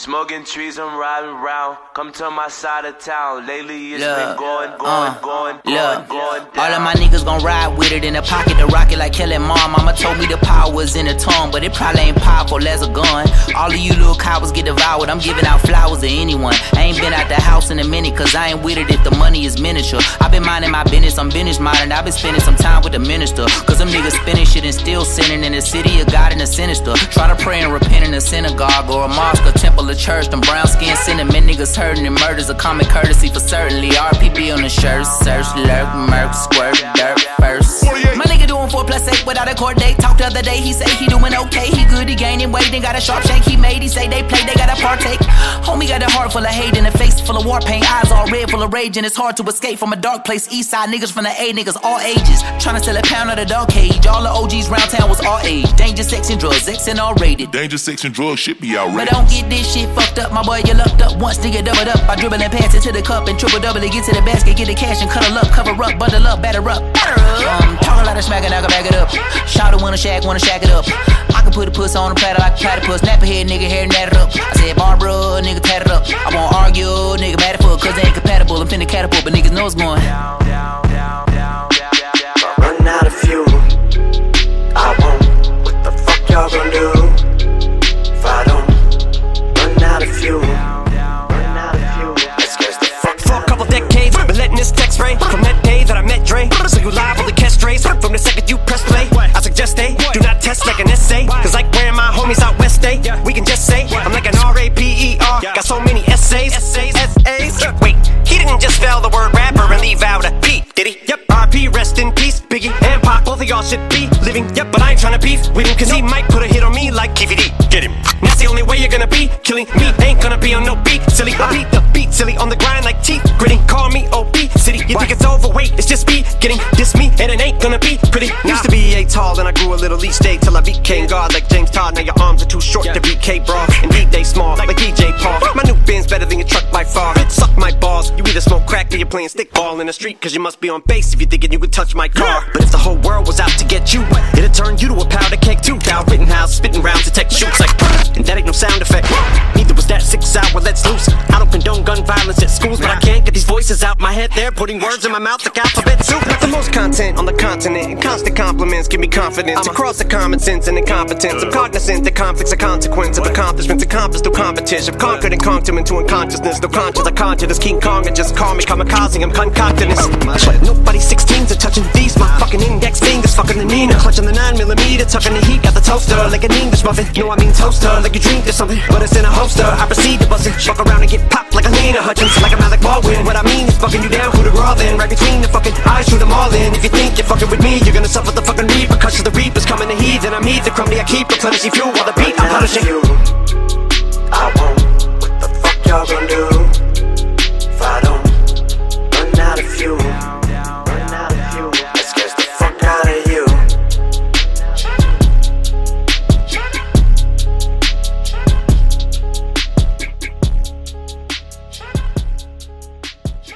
Smoking trees, I'm riding around. Come to my side of town. Lately it's been going. All of my niggas gon' ride with it in the pocket to rock it like Kelly Mom. Mama told me the power was in the tongue, but it probably ain't powerful as a gun. All of you little cowards get devoured. I'm giving out flowers to anyone. I ain't been out the house in a minute, cause I ain't with it if the money is miniature. I been minding my business, I'm business minded. I been spending some time with the minister, cause them niggas spinning shit and still sinning in the city of God and the sinister. Try to pray and repent in a synagogue or a mosque or temple or church. Them brown skin cinnamon niggas hurting and murders a common courtesy for certainly. RPB on the shirt, search, lurk, murk, squirt, dirt first. My nigga doing 4+8 without a court date. Talked the other day, he say he doing okay. He good, he gaining weight, then got a sharp shake. He made, he say they play, they gotta partake. Homie got a heart full of hate and a face full of war paint. Eyes all red, full of rage, and it's hard to escape from a dark place. East side niggas from the A, niggas all ages. Tryna sell a pound of the dog cage. All the OGs round town was all age. Danger, sex, and drugs, X and all rated. Danger, sex, and drugs shit be outrageous. But don't get this shit fucked up, my boy, you lucked up. Once nigga doubled up, I dribble and pass it to the cup and triple double it, get to the basket, get the cash and cuddle up, cover up, bundle up, batter up. Talk a lot of smack and I can back it up. Shout it wanna shack it up. I can put a puss on a platter like a platypus. Snap a head, nigga, hair natted up. I said Barbara, nigga, tat it up. I won't argue, nigga, mad at fuck, cause they ain't compatible. I'm finna catapult, but niggas know it's going down. Run out of fuel. I won't. What the fuck y'all gon' do if I don't run out of fuel? For a couple decades, been letting this text ray from that day that I met Dre. So you live on the catch strays from the second you press play. I suggest they do not test like an essay, cause like wearing my homies out west day, we can just say I'm like an R-A-P-E-R. Got so many essays. Wait, he didn't just spell the word rapper and leave out a P, did he? Yep. R.P. rest in peace, Biggie and Pac, both of y'all should be living. Yep, but I ain't tryna beef with him, cause he might put a hit on me like KVD. Get him. That's the only way you're gonna be killing me. Ain't gonna be on no beat, silly. I beat the beat, silly, on the grind like teeth gritting. Call me OP City. You think it's overweight? It's just me getting this me, and it ain't gonna be pretty. Used to be A tall, then I grew a little each day till I became God like James Todd. Now your arms are too short to be K-Bra. Indeed they small like DJ Paul. My new Benz better than your truck by far. Suck my balls. You either smoke crack or you're playing stickball in the street, cause you must be on base if you're thinking you could touch my car. But if the whole world was out to get you, it'd turn you to a powder keg too. Down Rittenhouse, spitting rounds to take shoots like, and that ain't no sound effect. Neither was that 6 hour let's loose. I don't condone gun violence at schools, but I can't get these voices out my head. They're putting words in my mouth like alphabet soup. Got the most content on the continent, and constant compliments give me confidence across the common sense and incompetence. I'm cognizant that conflict's a consequence of accomplishments accomplished through competition. I've conquered and conked him into unconsciousness. No conscious, I conjure this King Kong and just call me kamikaze. I'm concocting this. But nobody 16s are touching these. My fucking index fingers fucking the Nina. Clutching the 9mm, tucking the heat. Got the toaster like an English muffin. No, I mean toaster, like you dreamed of something, but it's in a holster. I proceed to bust it, fuck around and get popped like a Nina Hutchins, like a Malik Baldwin. What I mean is fucking you down, who the raw then. Right between the fucking eyes, shoot them all in. If you think you're fucking with me, you're gonna suffer the fucking repercussions. The reapers coming to heed, then I'm the crummy I keep replenishing fuel while the beat I'm punishing.